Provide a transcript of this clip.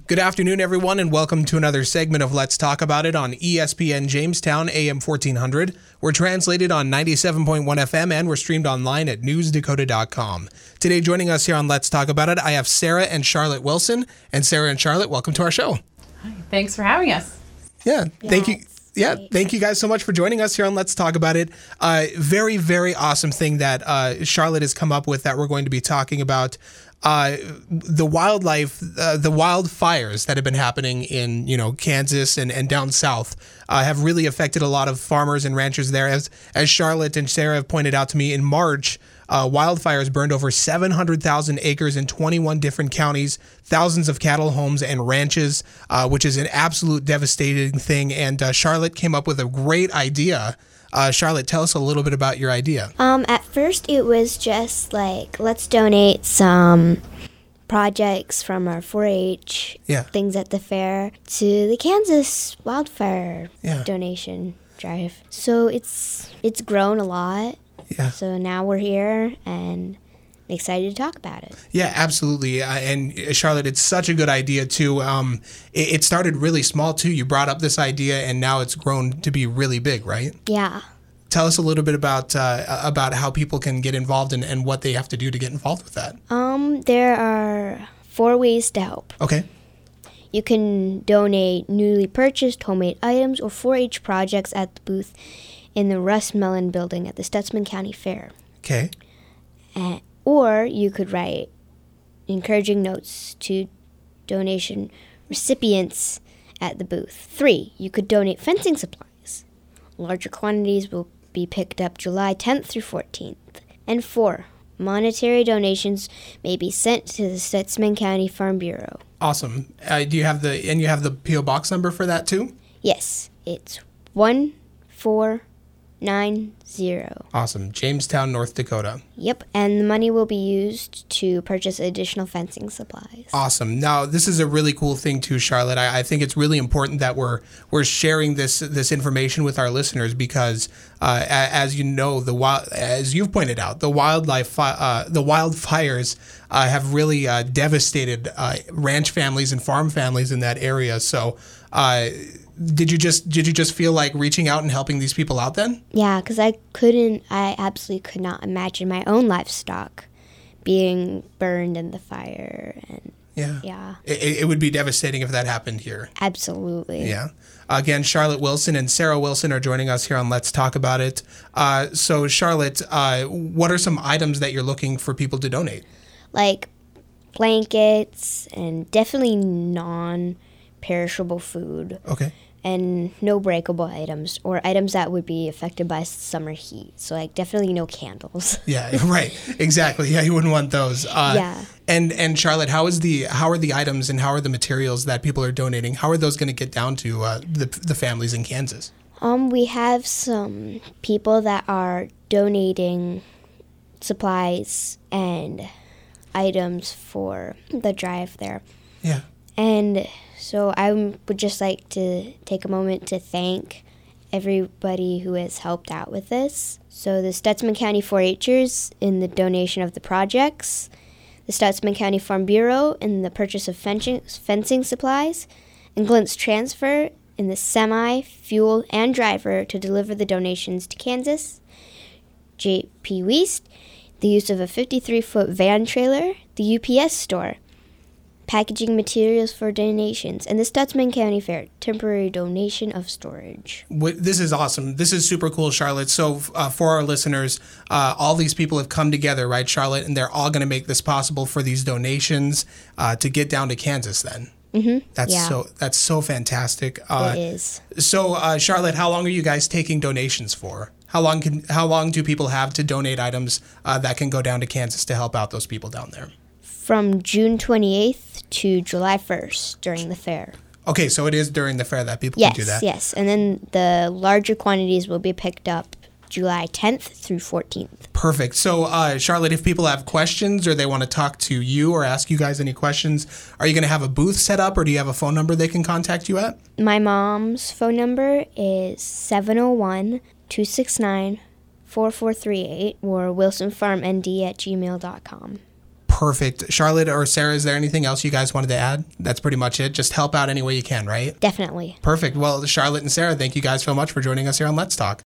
Good afternoon, everyone, and welcome to another segment of Let's Talk About It on ESPN Jamestown, AM 1400. We're translated on 97.1 FM, and we're streamed online at newsdakota.com. Today, joining us here on Let's Talk About It, I have Sarah and Charlotte Wilson. And Sarah and Charlotte, welcome to our show. Hi, thanks for having us. Thank you. Yeah, thank you guys so much for joining us here on Let's Talk About It. Very, very awesome thing that Charlotte has come up with that we're going to be talking about. The wildfires that have been happening in, Kansas and down south have really affected a lot of farmers and ranchers there. As Charlotte and Sarah have pointed out to me, in March, wildfires burned over 700,000 acres in 21 different counties, thousands of cattle homes and ranches, which is an absolute devastating thing. And Charlotte came up with a great idea. Charlotte, tell us a little bit about your idea. At first it was just like, let's donate some projects from our 4-H things at the fair to the Kansas wildfire donation drive. So it's grown a lot. Yeah. So now we're here and excited to talk about it. Yeah, absolutely. And Charlotte, it's such a good idea too. It started really small too. You brought up this idea and now it's grown to be really big, right? Yeah. Tell us a little bit about how people can get involved and what they have to do to get involved with that. There are 4 ways to help. Okay. You can donate newly purchased homemade items or 4-H projects at the booth in the Russ Mellon building at the Stutsman County Fair. Okay. Or you could write encouraging notes to donation recipients at the booth. 3, you could donate fencing supplies. Larger quantities will be picked up July 10th through 14th. And 4, monetary donations may be sent to the Stutsman County Farm Bureau. Awesome. Do you have the P.O. Box number for that too? Yes, it's 1490. Awesome. Jamestown, North Dakota. Yep, and the money will be used to purchase additional fencing supplies. Awesome. Now, this is a really cool thing too, Charlotte. I think it's really important that we're sharing this information with our listeners because, as you know, as you've pointed out, the wildfires have really devastated ranch families and farm families in that area. So. Did you just feel like reaching out and helping these people out then? Yeah, because I absolutely could not imagine my own livestock being burned in the fire. And yeah. It would be devastating if that happened here. Absolutely. Yeah. Again, Charlotte Wilson and Sarah Wilson are joining us here on Let's Talk About It. So Charlotte, what are some items that you're looking for people to donate? Like blankets and definitely non-perishable food. Okay. And no breakable items or items that would be affected by summer heat. So, like, definitely no candles. Yeah, right. Exactly. Yeah, you wouldn't want those. Yeah. And Charlotte, how are the items and how are the materials that people are donating? How are those going to get down to the families in Kansas? We have some people that are donating supplies and items for the drive there. Yeah. And so I would just like to take a moment to thank everybody who has helped out with this. So the Stutsman County 4-H'ers in the donation of the projects, the Stutsman County Farm Bureau in the purchase of fencing supplies, and Glint's Transfer in the semi, fuel, and driver to deliver the donations to Kansas, J.P. Wiest, the use of a 53-foot van trailer, the UPS store, packaging materials for donations, and the Stutsman County Fair, temporary donation of storage. This is awesome. This is super cool, Charlotte. So for our listeners, all these people have come together, right, Charlotte? And they're all going to make this possible for these donations to get down to Kansas then. Mm-hmm. That's so fantastic. It is. So, Charlotte, how long are you guys taking donations for? How long do people have to donate items that can go down to Kansas to help out those people down there? From June 28th to July 1st during the fair. Okay, so it is during the fair that people can do that. Yes, and then the larger quantities will be picked up July 10th through 14th. Perfect. So, Charlotte, if people have questions or they want to talk to you or ask you guys any questions, are you going to have a booth set up or do you have a phone number they can contact you at? My mom's phone number is 701-269-4438 or wilsonfarmnd@gmail.com. Perfect. Charlotte or Sarah, is there anything else you guys wanted to add? That's pretty much it. Just help out any way you can, right? Definitely. Perfect. Well, Charlotte and Sarah, thank you guys so much for joining us here on Let's Talk.